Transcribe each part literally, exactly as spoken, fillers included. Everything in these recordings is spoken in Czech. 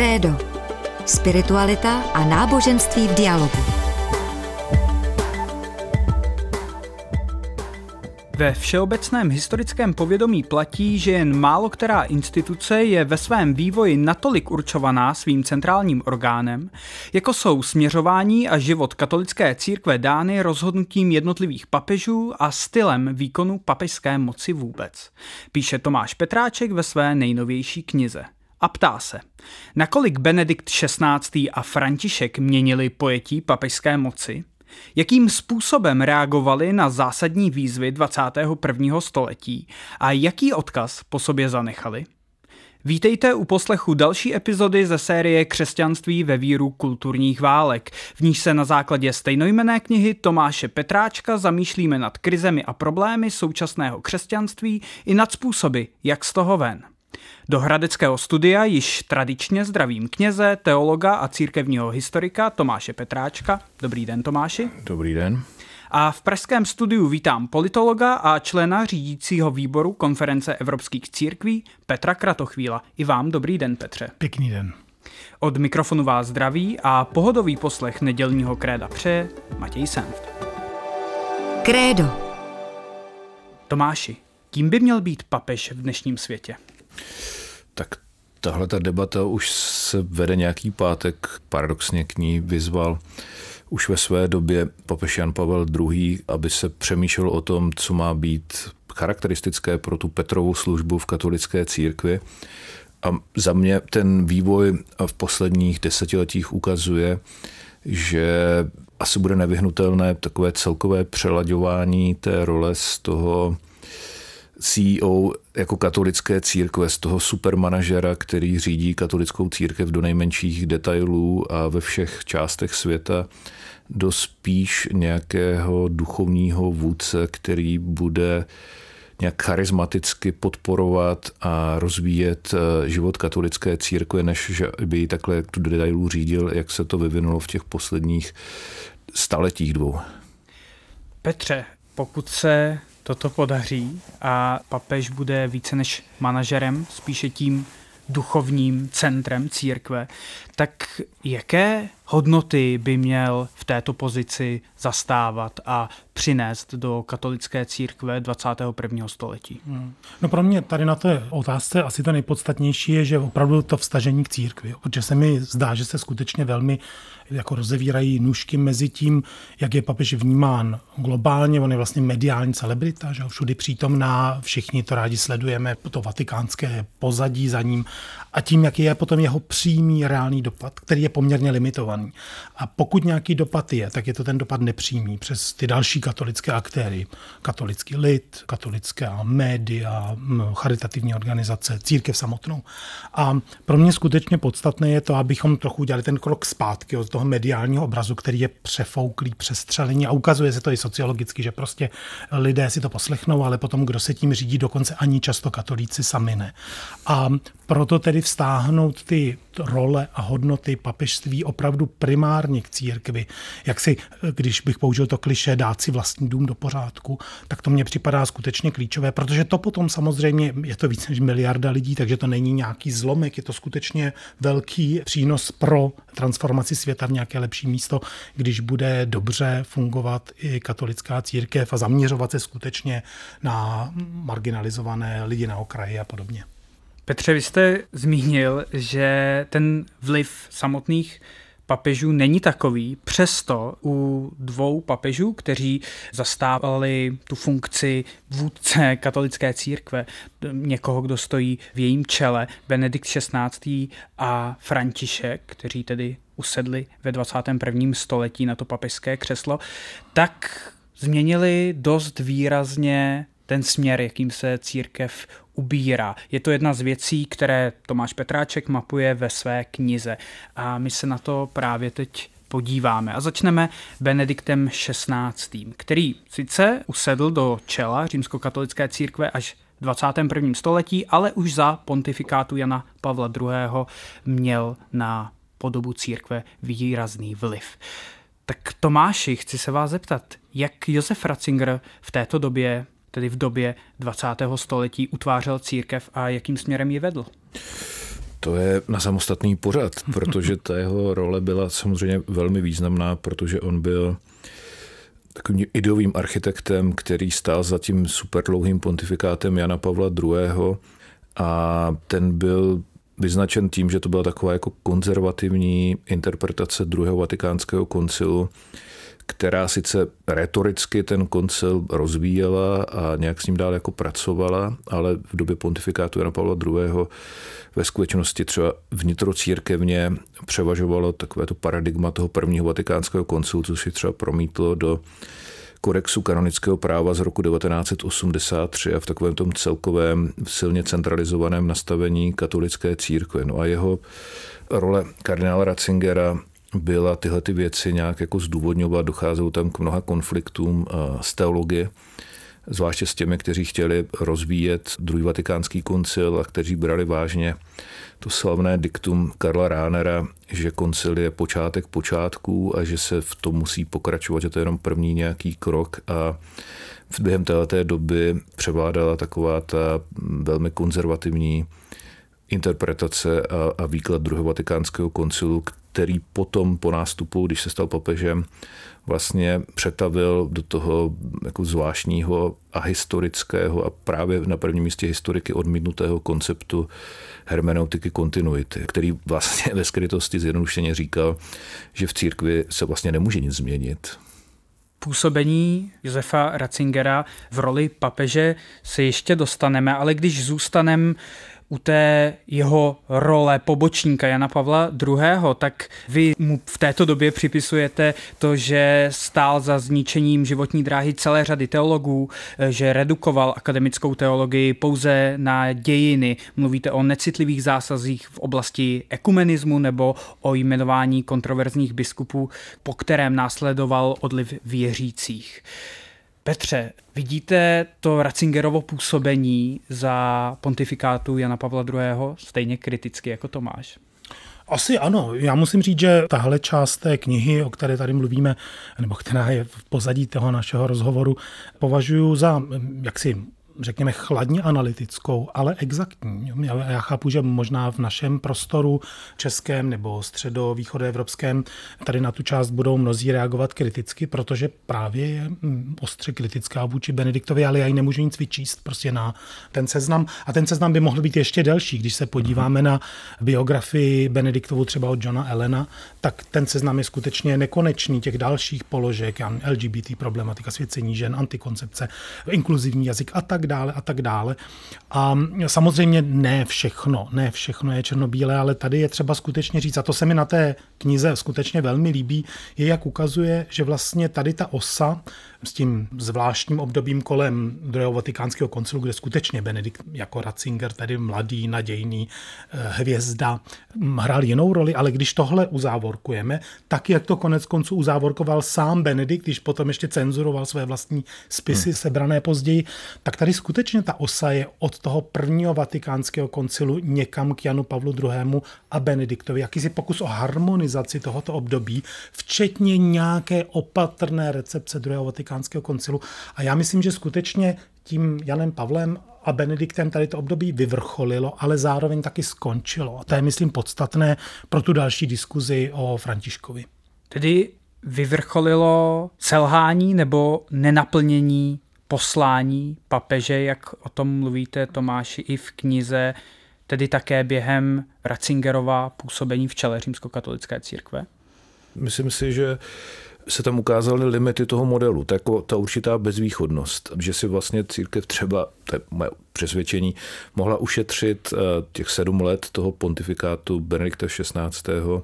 Krédo. Spiritualita a náboženství v dialogu. Ve všeobecném historickém povědomí platí, že jen málo která instituce je ve svém vývoji natolik určovaná svým centrálním orgánem, jako jsou směřování a život katolické církve dány rozhodnutím jednotlivých papežů a stylem výkonu papežské moci vůbec. Píše Tomáš Petráček ve své nejnovější knize. A ptá se, nakolik Benedikt šestnáctý a František měnili pojetí papežské moci? Jakým způsobem reagovali na zásadní výzvy dvacátého prvního století a jaký odkaz po sobě zanechali? Vítejte u poslechu další epizody ze série Křesťanství ve víru kulturních válek, v níž se na základě stejnojmenné knihy Tomáše Petráčka zamýšlíme nad krizemi a problémy současného křesťanství i nad způsoby, jak z toho ven. Do hradeckého studia již tradičně zdravím kněze, teologa a církevního historika Tomáše Petráčka. Dobrý den, Tomáši. Dobrý den. A v pražském studiu vítám politologa a člena řídícího výboru Konference evropských církví Petra Kratochvíla. I vám dobrý den, Petře. Pěkný den. Od mikrofonu vás zdraví a pohodový poslech nedělního kréda přeje Matěj Senft. Krédo. Tomáši, kým by měl být papež v dnešním světě? Tak tahle ta debata už se vede nějaký pátek. Paradoxně k ní vyzval už ve své době papež Jan Pavel druhý, aby se přemýšlel o tom, co má být charakteristické pro tu Petrovu službu v katolické církvi. A za mě ten vývoj v posledních desetiletích ukazuje, že asi bude nevyhnutelné takové celkové přelaďování té role z toho C E O jako katolické církve, z toho supermanažera, který řídí katolickou církev do nejmenších detailů a ve všech částech světa, do spíš nějakého duchovního vůdce, který bude nějak charismaticky podporovat a rozvíjet život katolické církve, než že by ji takhle do detailů řídil, jak se to vyvinulo v těch posledních staletích dvou. Petře, pokud se toto podaří a papež bude více než manažerem, spíše tím duchovním centrem církve, tak jaké hodnoty by měl v této pozici zastávat a přinést do katolické církve dvacátého prvního století? Hmm. No pro mě tady na té otázce asi to nejpodstatnější je, že opravdu to vztažení k církvi, protože se mi zdá, že se skutečně velmi jako rozevírají nůžky mezi tím, jak je papež vnímán globálně, on je vlastně mediální celebrita, že všudy přítomná, všichni to rádi sledujeme, to vatikánské pozadí za ním, a tím, jaký je potom jeho přímý reálný dopad, který je poměrně limitovaný. A pokud nějaký dopad je, tak je to ten dopad nepřímý přes ty další katolické aktéry, katolický lid, katolické média, charitativní organizace, církev samotnou. A pro mě skutečně podstatné je to, abychom trochu udělali ten krok zpátky od toho mediálního obrazu, který je přefouklý, přestřelený, a ukazuje se to i sociologicky, že prostě lidé si to poslechnou, ale potom, kdo se tím řídí, dokonce ani často katolíci sami ne. A proto tedy vztáhnout ty role a hodnoty papežství opravdu primárně k církvi. Jak si, když bych použil to klišé, dát si vlastní dům do pořádku, tak to mně připadá skutečně klíčové, protože to potom samozřejmě je to víc než miliarda lidí, takže to není nějaký zlomek, je to skutečně velký přínos pro transformaci světa v nějaké lepší místo, když bude dobře fungovat i katolická církev a zaměřovat se skutečně na marginalizované lidi na okraji a podobně. Petře, vy jste zmínil, že ten vliv samotných papežů není takový, přesto u dvou papežů, kteří zastávali tu funkci vůdce katolické církve, někoho, kdo stojí v jejím čele, Benedikt šestnáctý a František, kteří tedy usedli ve dvacátém prvním století na to papežské křeslo, tak změnili dost výrazně ten směr, jakým se církev ubírá. Je to jedna z věcí, které Tomáš Petráček mapuje ve své knize. A my se na to právě teď podíváme. A začneme Benediktem šestnáctým, který sice usedl do čela římskokatolické církve až v dvacátém prvním století, ale už za pontifikátu Jana Pavla druhého. měl na podobu církve výrazný vliv. Tak Tomáši, chci se vás zeptat, jak Josef Ratzinger v této době, tedy v době dvacátého století, utvářel církev a jakým směrem ji vedl? To je na samostatný pořad, protože ta jeho role byla samozřejmě velmi významná, protože on byl takovým ideovým architektem, který stál za tím superdlouhým pontifikátem Jana Pavla druhého. A ten byl vyznačen tím, že to byla taková jako konzervativní interpretace druhého vatikánského koncilu, která sice retoricky ten koncil rozvíjela a nějak s ním dál jako pracovala, ale v době pontifikátu Jana Pavla druhého. ve skutečnosti třeba vnitrocírkevně převažovalo takové to paradigma toho prvního vatikánského koncilu, co si třeba promítlo do kodexu kanonického práva z roku devatenáct set osmdesát tři a v takovém tom celkovém silně centralizovaném nastavení katolické církve. No a jeho role kardinála Ratzingera byla tyhle ty věci nějak jako zdůvodňovat, docházelo tam k mnoha konfliktům z teologie, zvláště s těmi, kteří chtěli rozvíjet druhý vatikánský koncil a kteří brali vážně to slavné diktum Karla Rahnera, že koncil je počátek počátků a že se v tom musí pokračovat, že to je jenom první nějaký krok a během této doby převládala taková ta velmi konzervativní interpretace a, a výklad druhého vatikánského koncilu, který potom po nástupu, když se stal papežem, vlastně přetavil do toho jako zvláštního a historického a právě na prvním místě historiky odmítnutého konceptu hermeneutiky kontinuity, který vlastně ve skrytosti zjednodušeně říkal, že v církvi se vlastně nemůže nic změnit. Působení Josefa Ratzingera v roli papeže se ještě dostaneme, ale když zůstaneme u té jeho role pobočníka Jana Pavla druhého., tak vy mu v této době připisujete to, že stál za zničením životní dráhy celé řady teologů, že redukoval akademickou teologii pouze na dějiny. Mluvíte o necitlivých zásazích v oblasti ekumenismu nebo o jmenování kontroverzních biskupů, po kterém následoval odliv věřících. Petře, vidíte to Ratzingerovo působení za pontifikátu Jana Pavla druhého. stejně kriticky jako Tomáš? Asi ano. Já musím říct, že tahle část té knihy, o které tady mluvíme, nebo která je v pozadí toho našeho rozhovoru, považuji za jaksi řekněme chladně analytickou, ale exaktní. Já chápu, že možná v našem prostoru českém nebo středovýchodoevropském tady na tu část budou mnozí reagovat kriticky, protože právě je ostře kritická vůči Benediktovi, ale já ji nemůžu nic vyčíst prostě na ten seznam. A ten seznam by mohl být ještě delší. Když se podíváme na biografii Benediktovu třeba od Johna Allena, tak ten seznam je skutečně nekonečný těch dalších položek, L G B T problematika, svěcení žen, antikoncepce, inkluzivní jazyk a tak dále a tak dále. A samozřejmě ne všechno, ne všechno je černobílé, ale tady je třeba skutečně říct, a to se mi na té knize skutečně velmi líbí, je jak ukazuje, že vlastně tady ta osa s tím zvláštním obdobím kolem druhého vatikánského koncilu, kde skutečně Benedikt jako Ratzinger, tedy mladý, nadějný hvězda, hrál jinou roli, ale když tohle uzávorkujeme, tak jak to konec konců uzávorkoval sám Benedikt, když potom ještě cenzuroval své vlastní spisy hmm. sebrané později, tak tady skutečně ta osa je od toho prvního vatikánského koncilu někam k Janu Pavlu druhému. a Benediktovi. Jakýsi pokus o harmonizaci tohoto období, včetně nějaké opatrné recepce druhého vatikánského koncilu. A já myslím, že skutečně tím Janem Pavlem a Benediktem tady to období vyvrcholilo, ale zároveň taky skončilo. A to je, myslím, podstatné pro tu další diskuzi o Františkovi. Tedy vyvrcholilo selhání nebo nenaplnění poslání papeže, jak o tom mluvíte, Tomáši, i v knize, tedy také během Ratzingerova působení v čele římskokatolické církve? Myslím si, že se tam ukázaly limity toho modelu, tak jako ta určitá bezvýchodnost, že si vlastně církev třeba, to je moje přesvědčení, mohla ušetřit těch sedm let toho pontifikátu Benedikta šestnáctého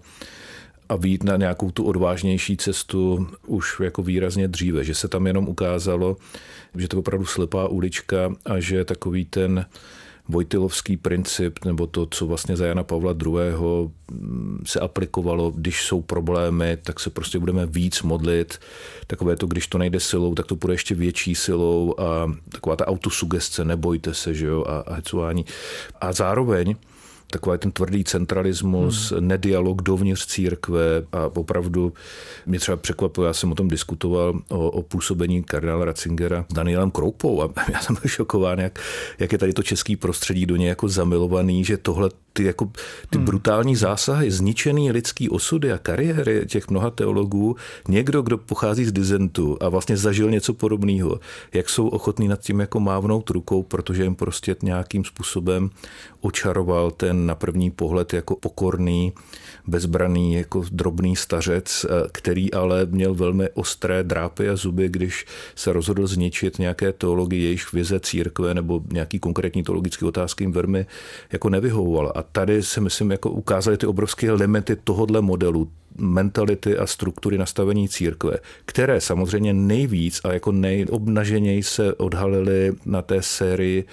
a vyjít na nějakou tu odvážnější cestu už jako výrazně dříve, že se tam jenom ukázalo, že to je opravdu slepá ulička a že takový ten Vojtilovský princip, nebo to, co vlastně za Jana Pavla druhého. se aplikovalo, když jsou problémy, tak se prostě budeme víc modlit. Takové to, když to nejde silou, tak to bude ještě větší silou a taková ta autosugestce, nebojte se, že jo, a, a hecování. A zároveň takový ten tvrdý centralismus, hmm. nedialog dovnitř církve a opravdu mě třeba překvapilo, já jsem o tom diskutoval o, o působení kardinála Ratzingera s Danielem Kroupou a já jsem byl šokován, jak, jak je tady to český prostředí do něj jako zamilovaný, že tohle ty, jako, ty hmm. brutální zásahy, zničený lidský osudy a kariéry těch mnoha teologů, někdo, kdo pochází z disentu a vlastně zažil něco podobného, jak jsou ochotní nad tím jako mávnout rukou, protože jim prostě nějakým způsobem očaroval ten na první pohled jako pokorný, bezbraný, jako drobný stařec, který ale měl velmi ostré drápy a zuby, když se rozhodl zničit nějaké teologii, jejich vize církve nebo nějaký konkrétní teologické otázky jim velmi jako nevyhovoval. A tady se myslím jako ukázaly ty obrovské limity tohodle modelu, mentality a struktury nastavení církve, které samozřejmě nejvíc a jako nejobnaženěji se odhalily na té sérii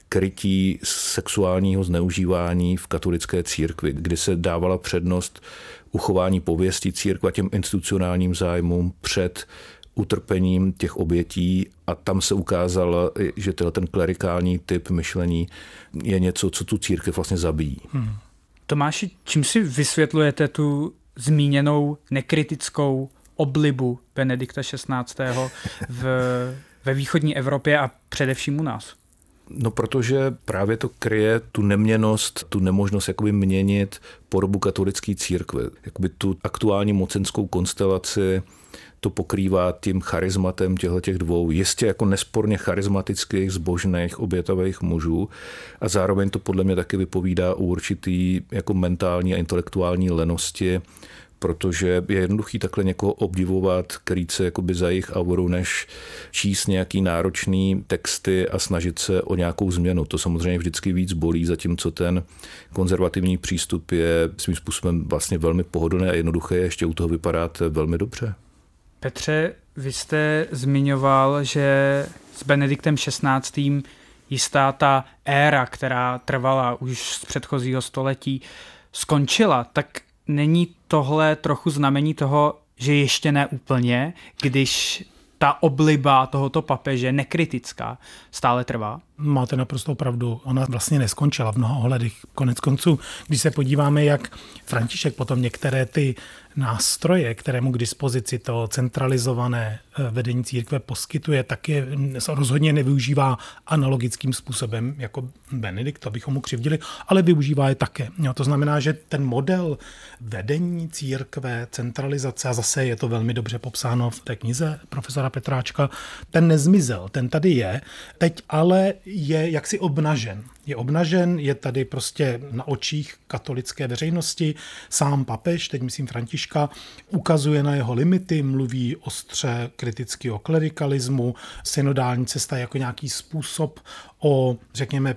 krytí sexuálního zneužívání v katolické církvi, kdy se dávala přednost uchování pověsti církve a těm institucionálním zájmům před utrpením těch obětí a tam se ukázalo, že ten klerikální typ myšlení je něco, co tu církev vlastně zabíjí. Hmm. Tomáši, čím si vysvětlujete tu zmíněnou nekritickou oblibu Benedikta šestnáctého v, ve východní Evropě a především u nás? No, protože právě to kryje tu neměnnost, tu nemožnost jakoby měnit podobu katolické církve. Jakoby tu aktuální mocenskou konstelaci to pokrývá tím charizmatem těchto dvou, jistě jako nesporně charismatických, zbožných, obětavých mužů a zároveň to podle mě taky vypovídá o určitý jako mentální a intelektuální lenosti, protože je jednoduchý takhle někoho obdivovat, krýt se jakoby za jejich auru, než číst nějaký náročný texty a snažit se o nějakou změnu. To samozřejmě vždycky víc bolí, zatímco ten konzervativní přístup je svým způsobem vlastně velmi pohodlný a jednoduchý a ještě u toho vypadáte velmi dobře. Petře, vy jste zmiňoval, že s Benediktem šestnáctým jistá ta éra, která trvala už z předchozího století, skončila. Tak není tohle trochu znamení toho, že ještě ne úplně, když ta obliba tohoto papeže nekritická stále trvá? Máte naprosto pravdu. Ona vlastně neskončila v mnoha ohledech. Konec konců, když se podíváme, jak František potom některé ty nástroje, které mu k dispozici to centralizované vedení církve poskytuje, tak je rozhodně nevyužívá analogickým způsobem jako Benedikt, abychom mu křivdili, ale využívá je také. Jo, to znamená, že ten model vedení církve, centralizace, a zase je to velmi dobře popsáno v té knize profesora Petráčka, ten nezmizel, ten tady je, teď ale je jaksi obnažen. Je obnažen, je tady prostě na očích katolické veřejnosti. Sám papež, teď myslím Františka, ukazuje na jeho limity, mluví ostře kriticky o klerikalismu, synodální cesta jako nějaký způsob o, řekněme,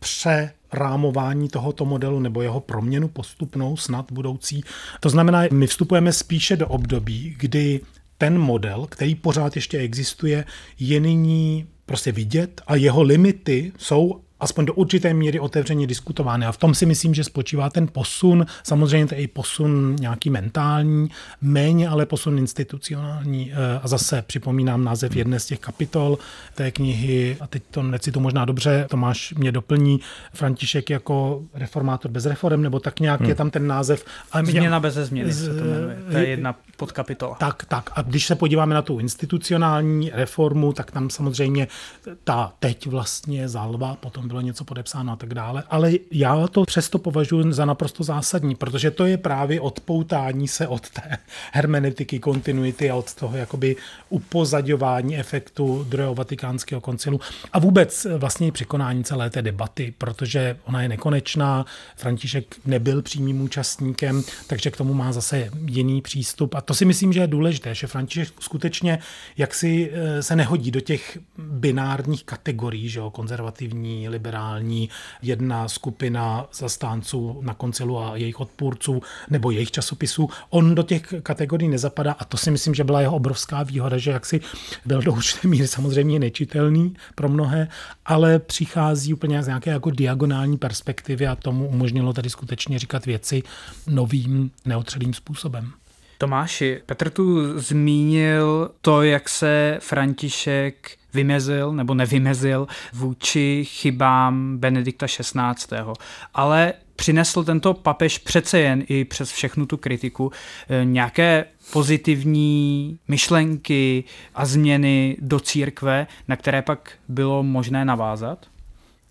přerámování tohoto modelu nebo jeho proměnu postupnou, snad budoucí. To znamená, my vstupujeme spíše do období, kdy ten model, který pořád ještě existuje, je nyní prostě vidět a jeho limity jsou aspoň do určité míry otevřeně diskutovány. A v tom si myslím, že spočívá ten posun, samozřejmě to je i posun nějaký mentální, méně ale posun institucionální. A zase připomínám název jedné z těch kapitol té knihy, a teď to necituji možná dobře, Tomáš mě doplní, František jako reformátor bez reforem, nebo tak nějak hmm. je tam ten název. A Změna bez změny se to jmenuje. To je jedna podkapitola. Tak, tak. A když se podíváme na tu institucionální reformu, tak tam samozřejmě ta teď vlastně zálva, potom bylo něco podepsáno a tak dále. Ale já to přesto považuji za naprosto zásadní, protože to je právě odpoutání se od té hermenetiky, kontinuity a od toho jakoby upozaďování efektu druhého vatikánského koncilu a vůbec vlastně překonání celé té debaty, protože ona je nekonečná. František nebyl přímým účastníkem, takže k tomu má zase jiný přístup. A to si myslím, že je důležité, že František skutečně jaksi se nehodí do těch binárních kategorií, že jo, konzervativní, liberální, jedna skupina zastánců na koncilu a jejich odpůrců nebo jejich časopisů. On do těch kategorií nezapadá a to si myslím, že byla jeho obrovská výhoda, že jaksi byl do určité míry samozřejmě nečitelný pro mnohé, ale přichází úplně z nějaké jako diagonální perspektivy a tomu umožnilo tady skutečně říkat věci novým, neotřelým způsobem. Tomáši, Petr tu zmínil to, jak se František vymezil nebo nevymezil vůči chybám Benedikta šestnáctého. Ale přinesl tento papež přece jen i přes všechnu tu kritiku nějaké pozitivní myšlenky a změny do církve, na které pak bylo možné navázat?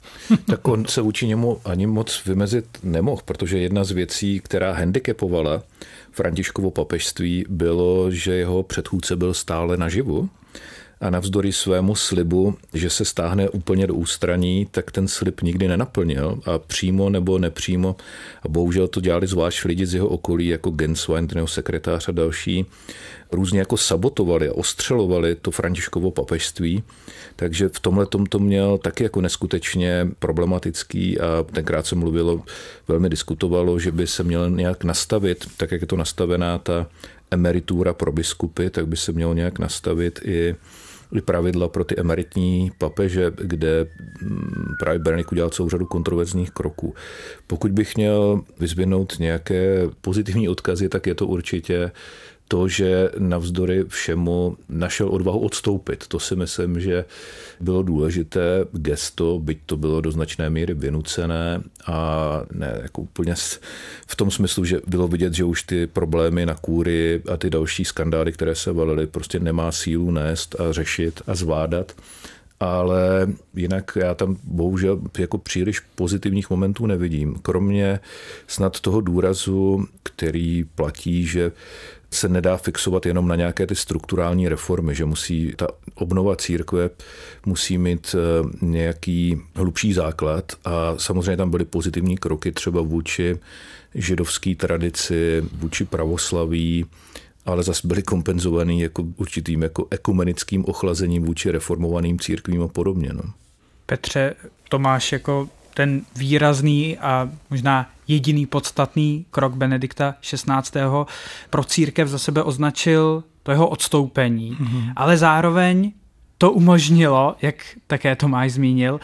Tak on se vůči němu ani moc vymezit nemohl, protože jedna z věcí, která handicapovala Františkovo papežství, bylo, že jeho předchůdce byl stále naživu. A navzdory svému slibu, že se stáhne úplně do ústraní, tak ten slib nikdy nenaplnil a přímo nebo nepřímo, a bohužel to dělali zvlášť lidi z jeho okolí, jako Genswein, ten jeho sekretář a další, různě jako sabotovali a ostřelovali to Františkovo papežství, takže v tomhle tom to měl taky jako neskutečně problematický a tenkrát se mluvilo, velmi diskutovalo, že by se měl nějak nastavit, tak jak je to nastavená ta emeritura pro biskupy, tak by se mělo nějak nastavit i i pravidla pro ty emeritní papeže, kde právě Benedikt udělal celou řadu kontroverzních kroků. Pokud bych měl vyzvinout nějaké pozitivní odkazy, tak je to určitě to, že navzdory všemu našel odvahu odstoupit. To si myslím, že bylo důležité gesto, byť to bylo do značné míry vynucené a ne jako úplně v tom smyslu, že bylo vidět, že už ty problémy na kůry a ty další skandály, které se valily, prostě nemá sílu nést a řešit a zvládat. Ale jinak já tam bohužel jako příliš pozitivních momentů nevidím. Kromě snad toho důrazu, který platí, že se nedá fixovat jenom na nějaké ty strukturální reformy, že musí ta obnova církve musí mít nějaký hlubší základ a samozřejmě tam byly pozitivní kroky třeba vůči židovské tradici, vůči pravoslaví, ale zase byly kompenzovaný jako určitým jako ekumenickým ochlazením vůči reformovaným církvím a podobně. No. Petře, Tomáš jako ten výrazný a možná jediný podstatný krok Benedikta šestnáctého pro církev za sebe označil to jeho odstoupení, mm-hmm. ale zároveň to umožnilo, jak také Tomáš zmínil,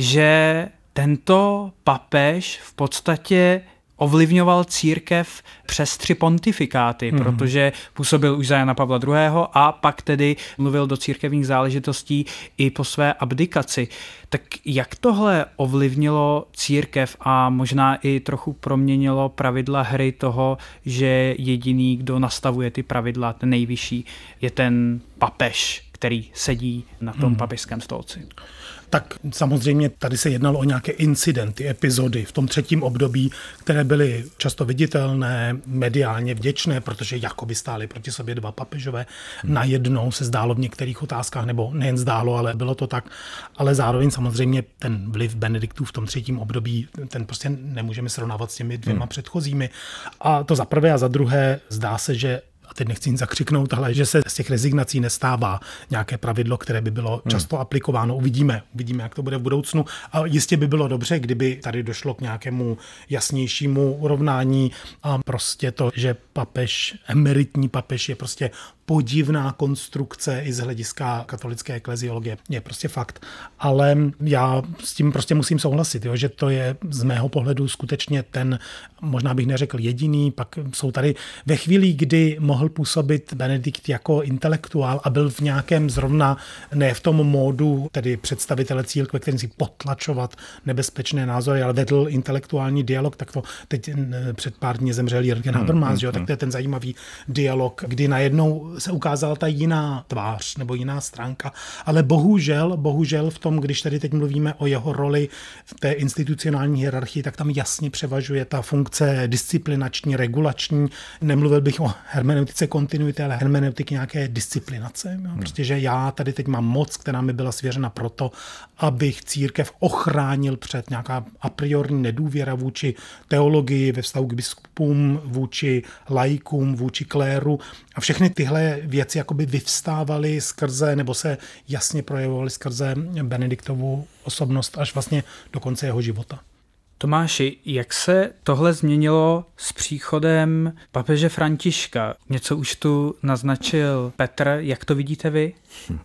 že tento papež v podstatě ovlivňoval církev přes tři pontifikáty, mm. protože působil už za Jana Pavla druhého. a pak tedy mluvil do církevních záležitostí i po své abdikaci. Tak jak tohle ovlivnilo církev a možná i trochu proměnilo pravidla hry toho, že jediný, kdo nastavuje ty pravidla, ten nejvyšší, je ten papež, který sedí na tom mm. papežském stolci? Tak samozřejmě tady se jednalo o nějaké incidenty, epizody v tom třetím období, které byly často viditelné, mediálně vděčné, protože jakoby stály proti sobě dva papežové. Hmm. Najednou se zdálo v některých otázkách, nebo nejen zdálo, ale bylo to tak, ale zároveň samozřejmě ten vliv Benediktů v tom třetím období, ten prostě nemůžeme srovnávat s těmi dvěma hmm. předchozími. A to za prvé a za druhé zdá se, že a teď nechci nic zakřiknout, ale že se z těch rezignací nestává nějaké pravidlo, které by bylo často hmm. aplikováno. Uvidíme, uvidíme, jak to bude v budoucnu. A jistě by bylo dobře, kdyby tady došlo k nějakému jasnějšímu urovnání a prostě to, že papež, emeritní papež je prostě podivná konstrukce i z hlediska katolické ekleziologie. Je prostě fakt. Ale já s tím prostě musím souhlasit, jo, že to je z mého pohledu skutečně ten, možná bych neřekl jediný, pak jsou tady ve chvíli, kdy mohl působit Benedikt jako intelektuál a byl v nějakém zrovna, ne v tom módu, tedy představitele církve, který si potlačovat nebezpečné názory, ale vedl intelektuální dialog, tak to teď před pár dní zemřel Jürgen Habermas, hmm, že jo, tak to je ten zajímavý dialog, kdy najednou se ukázala ta jiná tvář nebo jiná stránka, ale bohužel, bohužel v tom, když tady teď mluvíme o jeho roli v té institucionální hierarchii, tak tam jasně převažuje ta funkce disciplinační, regulační. Nemluvil bych o hermeneutice kontinuity, ale hermeneutiky nějaké disciplinace. Jo? Prostě, že já tady teď mám moc, která mi byla svěřena proto, abych církev ochránil před nějaká a priori nedůvěra vůči teologii ve vztahu k biskupům, vůči laikům, vůči kléru a všechny tyhle věci jakoby vyvstávaly skrze, nebo se jasně projevovaly skrze Benediktovu osobnost až vlastně do konce jeho života. Tomáši, jak se tohle změnilo s příchodem papeže Františka? Něco už tu naznačil Petr, jak to vidíte vy? Hm.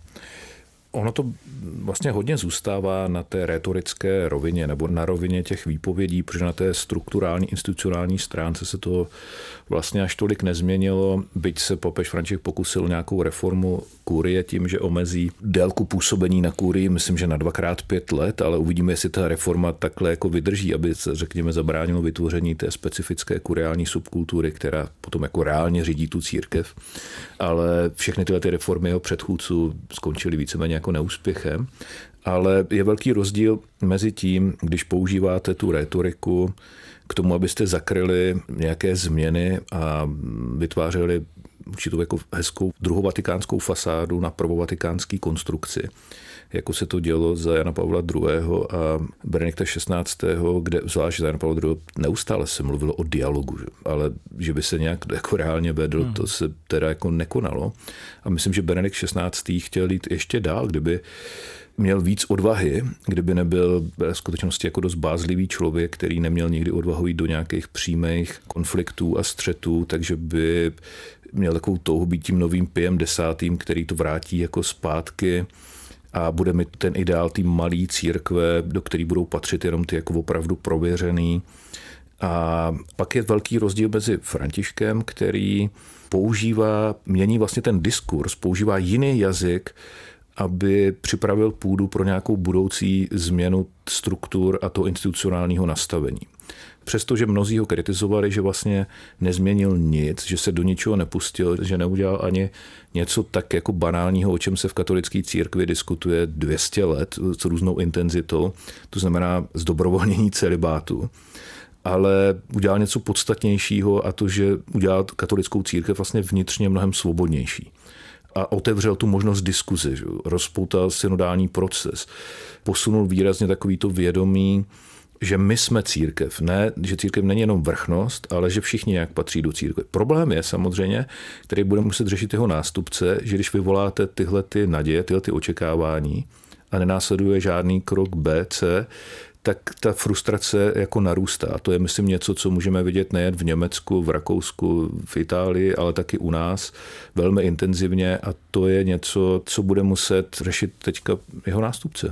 Ono to vlastně hodně zůstává na té rétorické rovině nebo na rovině těch výpovědí, protože na té strukturální, institucionální stránce se to vlastně až tolik nezměnilo, byť se papež František pokusil nějakou reformu kurie tím, že omezí délku působení na kurii, myslím, že na dvakrát pět let, ale uvidíme, jestli ta reforma takhle jako vydrží, aby se, řekněme, zabránilo vytvoření té specifické kuriální subkultury, která potom jako reálně řídí tu církev. Ale všechny tyhle ty reformy jeho předchůdců skončily víceméně jako neúspěchem. Ale je velký rozdíl mezi tím, když používáte tu rétoriku k tomu, abyste zakryli nějaké změny a vytvářeli určitou jako hezkou druhovatikánskou fasádu na prvovatikánský konstrukci, jako se to dělo za Jana Pavla druhého. a Benedikta šestnáctého., kde zvlášť za Jana Pavla druhého. neustále se mluvilo o dialogu, že? Ale že by se nějak jako reálně vedl, hmm. to se teda jako nekonalo. A myslím, že Benedikt šestnáctý. chtěl jít ještě dál, kdyby měl víc odvahy, kdyby nebyl ve skutečnosti jako dost bázlivý člověk, který neměl nikdy odvahu jít do nějakých přímých konfliktů a střetů, takže by měl takovou touhu být tím novým Piem desátým., který to vrátí jako zpátky a bude mít ten ideál té malé církve, do který budou patřit jenom ty jako opravdu prověřený. A pak je velký rozdíl mezi Františkem, který používá, mění vlastně ten diskurs, používá jiný jazyk, aby připravil půdu pro nějakou budoucí změnu struktur a toho institucionálního nastavení. Přestože mnozí ho kritizovali, že vlastně nezměnil nic, že se do ničeho nepustil, že neudělal ani něco tak jako banálního, o čem se v katolické církvi diskutuje dvě stě let s různou intenzitou, to znamená zdobrovolnění celibátu, ale udělal něco podstatnějšího a to, že udělal katolickou církev vlastně vnitřně mnohem svobodnější. A otevřel tu možnost diskuzi, že? Rozpoutal synodální proces, posunul výrazně takovýto vědomí, že my jsme církev, ne, že církev není jenom vrchnost, ale že všichni nějak patří do církve. Problém je samozřejmě, který bude muset řešit jeho nástupce, že když vyvoláte tyhle ty naděje, tyhle ty očekávání a nenásleduje žádný krok B, C, tak ta frustrace jako narůstá. A to je, myslím, něco, co můžeme vidět nejen v Německu, v Rakousku, v Itálii, ale taky u nás velmi intenzivně a to je něco, co bude muset řešit teďka jeho nástupce.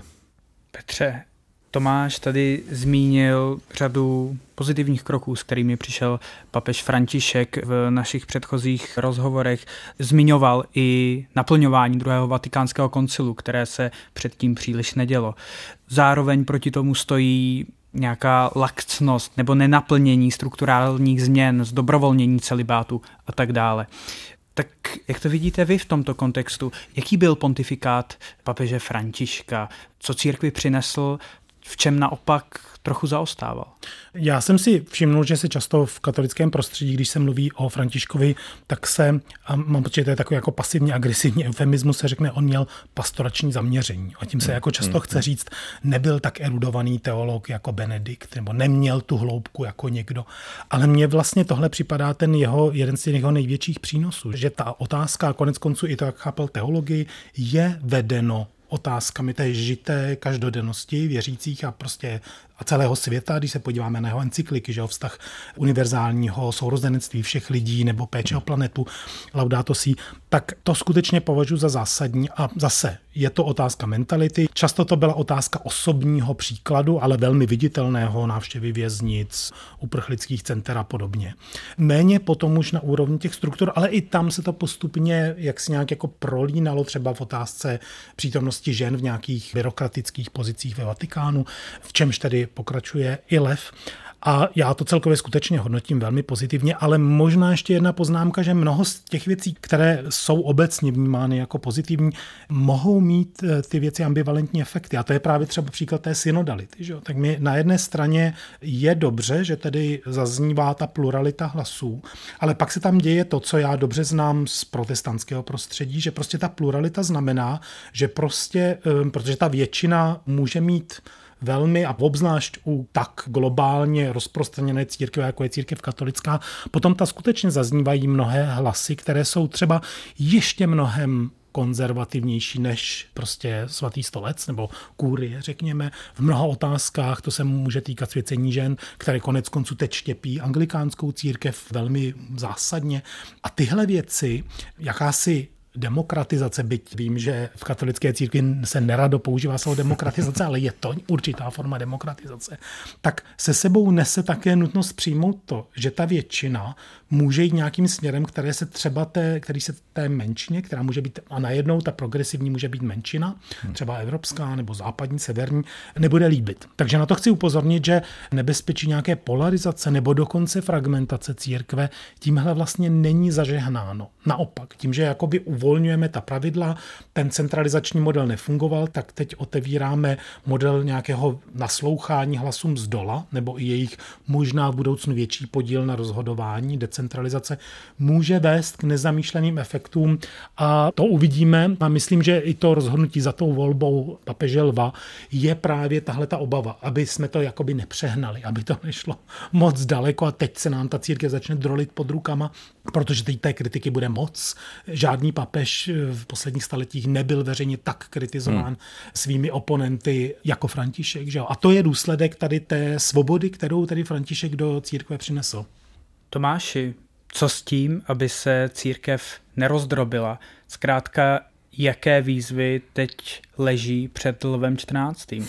Petře, Tomáš tady zmínil řadu pozitivních kroků, s kterými přišel papež František v našich předchozích rozhovorech. Zmiňoval i naplňování druhého vatikánského koncilu, které se předtím příliš nedělo. Zároveň proti tomu stojí nějaká laxnost nebo nenaplnění strukturálních změn, zdobrovolnění celibátu a tak dále. Tak jak to vidíte vy v tomto kontextu? Jaký byl pontifikát papeže Františka? Co církvi přinesl? V čem naopak trochu zaostával? Já jsem si všimnul, že se často v katolickém prostředí, když se mluví o Františkovi, tak se, a mám pocit, že to je takový jako pasivně agresivní eufemismus, se řekne, on měl pastorační zaměření. A tím se jako často chce říct, nebyl tak erudovaný teolog jako Benedikt, nebo neměl tu hloubku jako někdo. Ale mně vlastně tohle připadá ten jeho, jeden z těch jeho největších přínosů, že ta otázka, konec konců i to, jak chápal teologii, je vedeno otázkami té žité každodennosti věřících a prostě a celého světa, když se podíváme na jeho encykliky, že jo, vztah univerzálního sourozenectví všech lidí nebo péče o planetu, Laudato si, tak to skutečně považuji za zásadní a zase je to otázka mentality. Často to byla otázka osobního příkladu, ale velmi viditelného, návštěvy věznic, uprchlických center a podobně. Méně potom už na úrovni těch struktur, ale i tam se to postupně jaksi nějak jako prolínalo třeba v otázce přítomnosti žen v nějakých byrokratických pozicích ve Vatikánu, v čemž tedy pokračuje i Lev. A já to celkově skutečně hodnotím velmi pozitivně, ale možná ještě jedna poznámka, že mnoho z těch věcí, které jsou obecně vnímány jako pozitivní, mohou mít ty věci ambivalentní efekty. A to je právě třeba příklad té synodality. Že? Tak mi na jedné straně je dobře, že tedy zaznívá ta pluralita hlasů, ale pak se tam děje to, co já dobře znám z protestantského prostředí, že prostě ta pluralita znamená, že prostě, protože ta většina může mít velmi a obzvlášť u tak globálně rozprostřeněné církve, jako je církev katolická, potom ta skutečně zaznívají mnohé hlasy, které jsou třeba ještě mnohem konzervativnější než prostě svatý stolec nebo kůrie, řekněme. V mnoha otázkách to se může týkat svěcení žen, které konec konců teď štěpí anglikánskou církev velmi zásadně. A tyhle věci, jakási demokratizace, byť vím, že v katolické církvi se nerado používá slovo demokratizace, ale je to určitá forma demokratizace, tak se sebou nese také nutnost přijmout to, že ta většina může jít nějakým směrem, které se třeba té, který se té menšině, která může být, a najednou ta progresivní může být menšina, třeba evropská nebo západní, severní, nebude líbit. Takže na to chci upozornit, že nebezpečí nějaké polarizace nebo dokonce fragmentace církve tímhle vlastně není zažehnáno. Naopak, tím, že jakoby uvolňujeme ta pravidla, ten centralizační model nefungoval, tak teď otevíráme model nějakého naslouchání hlasům z dola, nebo i jejich možná v budoucnu větší podíl na rozhodování, decentralizace, může vést k nezamýšleným efektům a to uvidíme. A myslím, že i to rozhodnutí za tou volbou papeže Lva je právě tahle ta obava, aby jsme to jakoby nepřehnali, aby to nešlo moc daleko a teď se nám ta církev začne drolit pod rukama, protože teď té kritiky bude moc. Žádný papež v posledních staletích nebyl veřejně tak kritizován hmm. svými oponenty jako František. Že? A to je důsledek tady té svobody, kterou tady František do církve přinesl. Tomáši, co s tím, aby se církev nerozdrobila? Zkrátka, jaké výzvy teď leží před Lvem čtrnáctým?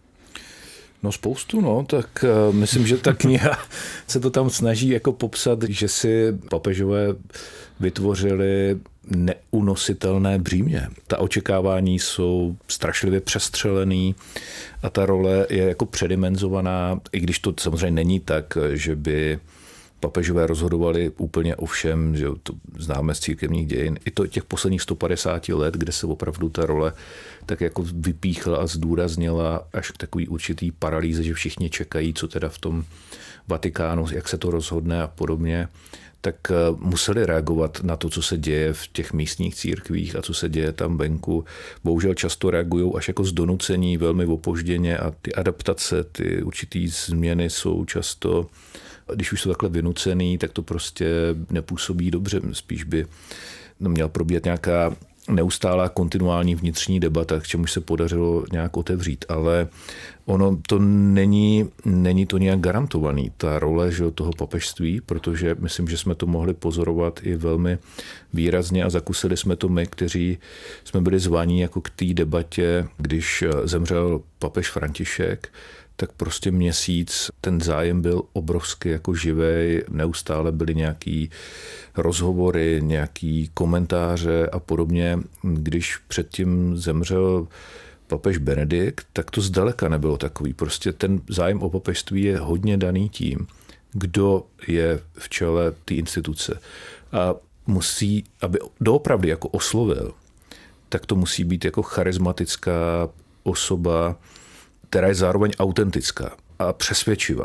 No spoustu, no, tak uh, myslím, že ta kniha se to tam snaží jako popsat, že si papežové vytvořili neunositelné břímě. Ta očekávání jsou strašlivě přestřelený a ta role je jako předimenzovaná, i když to samozřejmě není tak, že by papežové rozhodovali úplně o všem, že to známe z církevních dějin. I to těch posledních sto padesát let, kde se opravdu ta role tak jako vypíchla a zdůraznila až k takový určitý paralýze, že všichni čekají, co teda v tom Vatikánu, jak se to rozhodne a podobně, tak museli reagovat na to, co se děje v těch místních církvích a co se děje tam venku. Bohužel často reagují až jako z donucení, velmi opožděně a ty adaptace, ty určitý změny jsou často, když už jsou takhle vynucený, tak to prostě nepůsobí dobře. Spíš by měl probíhat nějaká neustálá kontinuální vnitřní debata, k čemu se podařilo nějak otevřít, ale ono to není, není to nějak garantovaný, ta role že, toho papežství, protože myslím, že jsme to mohli pozorovat i velmi výrazně a zakusili jsme to my, kteří jsme byli zvaní jako k té debatě, když zemřel papež František, tak prostě měsíc ten zájem byl obrovský jako živej, neustále byly nějaký rozhovory, nějaký komentáře a podobně. Když předtím zemřel papež Benedikt, tak to zdaleka nebylo takový. Prostě ten zájem o papežství je hodně daný tím, kdo je v čele té instituce. A musí, aby doopravdy jako oslovil, tak to musí být jako charismatická osoba, která je zároveň autentická a přesvědčivá.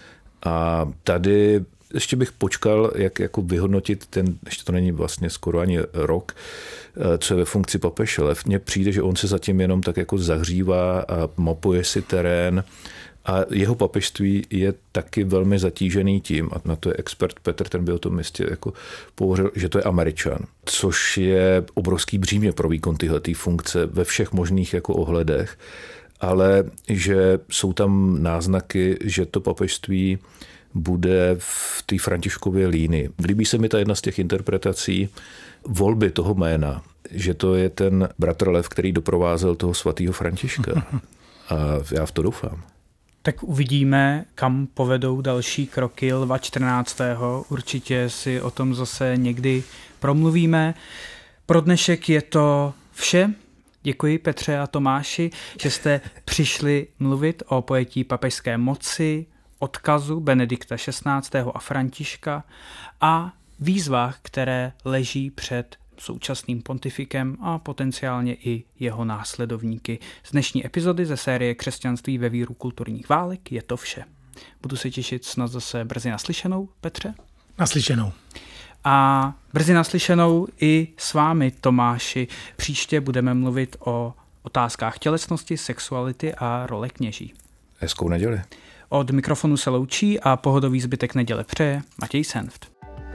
A tady ještě bych počkal, jak jako vyhodnotit ten, ještě to není vlastně skoro ani rok, co je ve funkci papeže. Mně přijde, že on se zatím jenom tak jako zahřívá a mapuje si terén a jeho papežství je taky velmi zatížený tím, a na to je expert Petr, ten by o tom jistě jako pohořil, že to je Američan, což je obrovský břímě pro výkon tyhletý funkce ve všech možných jako ohledech, ale že jsou tam náznaky, že to papežství bude v té Františkově línii. Líbí se mi ta jedna z těch interpretací volby toho jména, že to je ten bratr Lev, který doprovázel toho svatého Františka. A já v to doufám. Tak uvidíme, kam povedou další kroky Lva čtrnáctého Určitě si o tom zase někdy promluvíme. Pro dnešek je to vše. Děkuji Petře a Tomáši, že jste přišli mluvit o pojetí papežské moci, odkazu Benedikta šestnáctého a Františka a výzvách, které leží před současným pontifikem a potenciálně i jeho následovníky. Z dnešní epizody ze série Křesťanství ve víru kulturních válek je to vše. Budu se těšit snad zase brzy naslyšenou, Petře. Naslyšenou. A brzy naslyšenou i s vámi, Tomáši. Příště budeme mluvit o otázkách tělesnosti, sexuality a role kněží. Hezkou neděli. Od mikrofonu se loučí a pohodový zbytek neděle přeje Matěj Senft.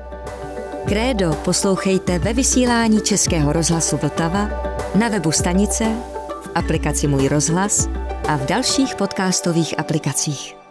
Krédo poslouchejte ve vysílání Českého rozhlasu Vltava, na webu stanice, v aplikaci Můj rozhlas a v dalších podcastových aplikacích.